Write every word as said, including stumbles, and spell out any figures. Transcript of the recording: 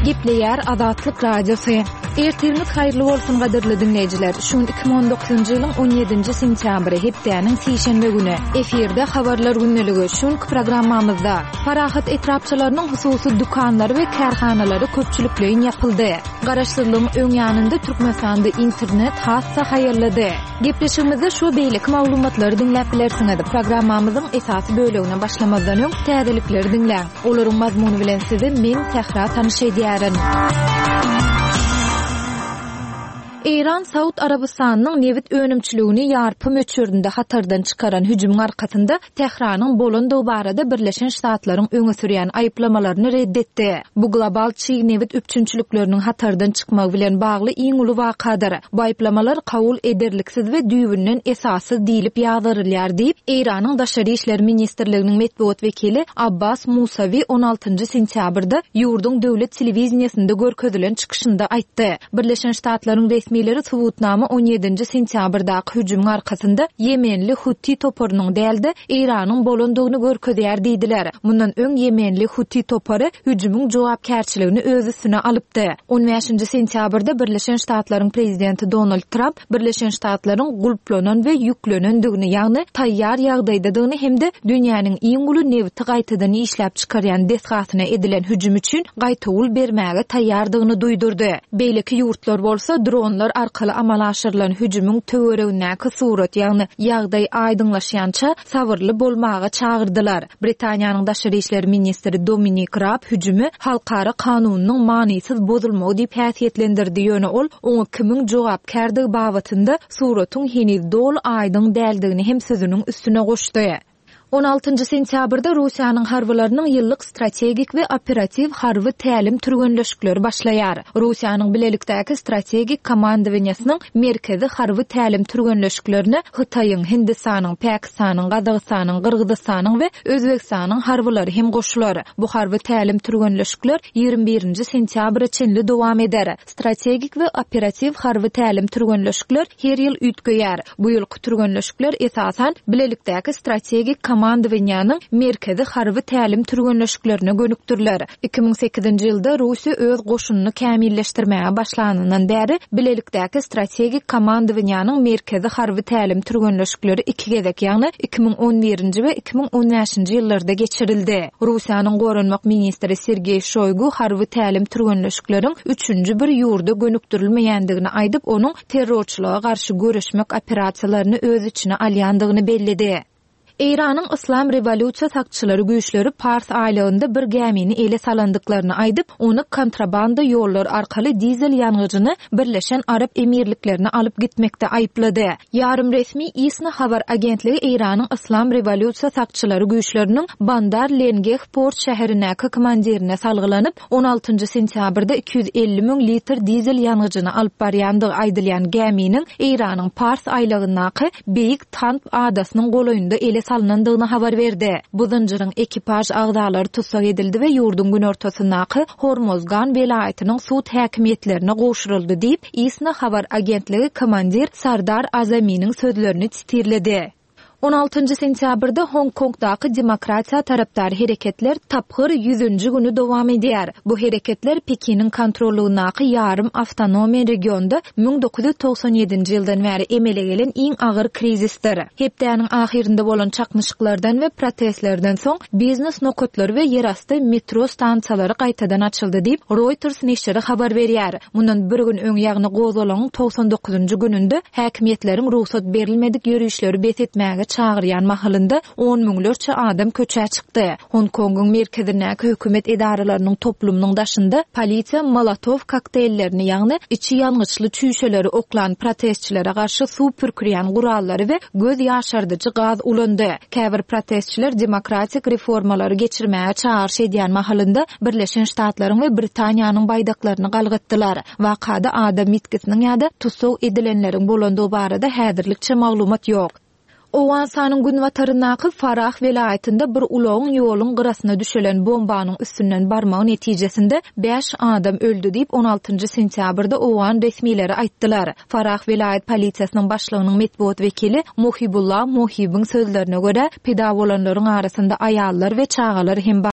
Gepleýär Azatlyk Radiosu. Ertiriniz haýyrly bolsun gaderli dinleýijiler. Şun iki bin on dokuzunçy ýylyň on ýedinji sentýabry hepdeniň sişenbe güni. Eferde habarlar günneligi şun programmamyzda Farahat etrapçylarynyň hususy dukanlary we kärhanalary köpçülikleýin ýapyldy. Garaşdyrlygyň öňýanynda Türkmenistanda internet hassa haýyrlady. Gepleşigimizde şu beýlik maglumatlary dinläp bilersiňiz. Programmamyzyň esasy bölegine başlamazdan öň täzelikleri dinläň. Olaryň mazmuny bilen sizi men Sehra tanışydýaryn. İran Saud Arabistanynyň newit önümçiligini ýarpy möçürdinde hatardan çykaran hüjümüň arkasynda Tehranyň bolandygy barada Birleşen Ştatlaryň öňe sürýän aýplamalaryny reddetdi. Bu global çyg newit üpçünçilikleriniň hatardan çykmagy bilen bagly iň uly wakadyr. Bu aýplamalar kabul ederliksiz we düýbünden esasy diýilip ýazarylýar diýip Iranyň Daşary işler ministrliginiň medeniýet wekili Abbas Musavi on altynjy sentýabrda ýurdun döwlet telewizionyasynda görkezülen çykyşynda aýtdy. Birleşen Ştatlaryň resmi Milleri Subutnama on ýedinji sentýabrdaky hüjümüň arkasynda Yemenli Huti toporunyň däldi Iranyň bolandygyny görkezýär diýdiler. Mundan öň Yemenli Huti topory hüjümüň jogapkärçiligini öz üstüne alypdy. on beşinji sentýabrda Birleşen Ştatlaryň prezidenti Donald Trump Birleşen Ştatlaryň gulplanan we ýüklenendigini, ýagny taýýar ýagdaýdadygyny hemde dünýäniň iň uly newti gaýtadan işläp çykarýan desgatyna edilen hüjüm üçin gaýtawul bermäge taýýardygyny duýdurdy. Beýleki ýurtlar bolsa dronlar arkaly amal aşyrylan hüjümüň töweregindäki surat, ýagny ýagdaý aýdyňlaşýança sabyrly bolmaga çagyrdylar. Britaniýanyň Daşary işler ministri Dominic Raab hüjümi halkara kanunynyň manysyz bozulmagy diýip häsiýetlendirdi. Ýöne ol oňa kimiň jogapkärdigi babatynda suratyň heniz dol aýdyň däldigini hem sözüniň üstüne goşdy. on altynjy sentýabrda Russiýanyň harbylarynyň ýyllyk strategik we operativ harby tälim türgenleşikleri başlaýar. Russiýanyň bilelikdäki strategik komandowaniýasynyň merkezi harby tälim türgenleşiklerini Hytaýyň, Hindistanyň, Pakistanyň, Gazagystanyň, Kyrgyzstanyň we Özbekistanyň harbylary hem goşular. Bu harby tälim türgenleşikler ýygrimi birinji sentýabra çenli dowam eder. Strategik we operativ harby tälim türgenleşikler her ýyl üýtgeýär. Bu ýylky türgenleşikler esasan bilelikdäki strategik komandowaniýanyň merkezi harby tälim türgenleşiklerine gönükdirler. iki bin sekizinji ýylda Russiýa öz goşunyny kämilleşdirmäge başlanandan bäri bilelikdäki strategik komandowaniýanyň merkezi harby tälim türgenleşikleri iki gezek, ýagny iki bin on birinji we iki bin on beşinji ýyllarda geçirildi. Russiýanyň goranmak ministri Sergey Shoygu harby tälim türgenleşikleriniň üçünji bir ýurda gönükdirilmeýändigini aýdyp, onuň terrorçylyga garşy göreşmek operasiýalaryny öz içine alýandygyny bellidi. Iranyň Islam Revolýusiýa sakçylary güýçleri Pars aýlygynda bir gemini ele salandyklaryny aýdyp, onu kontrabanda ýollar arkaly dizel ýangyjyny Birleşen Arap Emirliklerine alyp gitmekde aýplady. Ýarym resmi İSNA habar agentligi Iranyň Islam Revolýusiýa sakçylary güýçleriniň Bandar Lengeh port şäherindäki komandirine salgylanyp on altynjy sentýabrda iki yüz elli miň litr dizel ýangyjyny alyp barýandygy aýdylýan geminiň Iranyň Pars aýlygyndaky Beýik Tanp adasynyň golaýynda ele salınandygyny habar berdi. Bu zynjyryň ekipaj agdalary tutsak edildi we ýurdun gün ortasyndaky Hormozgan welaýatynyň sud häkimiýetlerine goşuruldy diýip İSNA habar agentligi komandir Sardar Azaminiň sözlerini titirledi. on altynjy sentýabrda Hong Kongdaky demokratiýa tarapdary hereketler tapgyr yüzünji güni dowam edýär. Bu hereketler Pekiniň kontrolundaky ýarym awtonomiýa regionda bin dokuz yüz toksan ýedinji ýyldan bäri emele gelen iň agyr krizisdir. Hepdeniň ahirinde bolan çakmyşyklardan we protestlerden soň biznes nokotlary we ýerasty metro stansiýalary gaýtadan açyldy diýip Reuters neşri habar berýär. Mundan bir gün öň ýagny gozalagyň toksan dokuzunjy gününde häkimiýetleriň ruhsat berilmedik ýürüýüşleri betetmäge çağıryan mahallynda on müňlerçe adam köçe çykdy. Hong Kongyň merkezindäki hökümet edaralarynyň toplumynyň daşynda polisiýa molotov kokteýllerini, ýagny içi ýangyçly çüýşeleri oklan protestçilere garşy suw pürkürýän gurallary we göz ýaşardyjy gaz ulandy. Käbir protestçiler demokratik reformalary geçirmäge çağırş edýän mahallynda Birleşen Ştatlaryň we Britaniýanyň baýdaklaryny galgatdylar. Wakada adam mitkisiniň ýa-da tutsaw edilenleriň bolandygy barada häzirlikçe maglumat ýok. Owansanyň gün wataryndaky Farah welaýatynda bir ulagyň ýoluň gyrasyna düşelen bombanyň üstünden barmagy netijesinde beş adam öldü diýip on altynjy sentýabrda Owan resmileri aýtdylar. Farah welaýat polisiýasynyň başlygynyň medeniýet wekili Muhibullah Muhibiň sözlerine görä, peda bolanlaryň arasynda aýallar we çagalar hem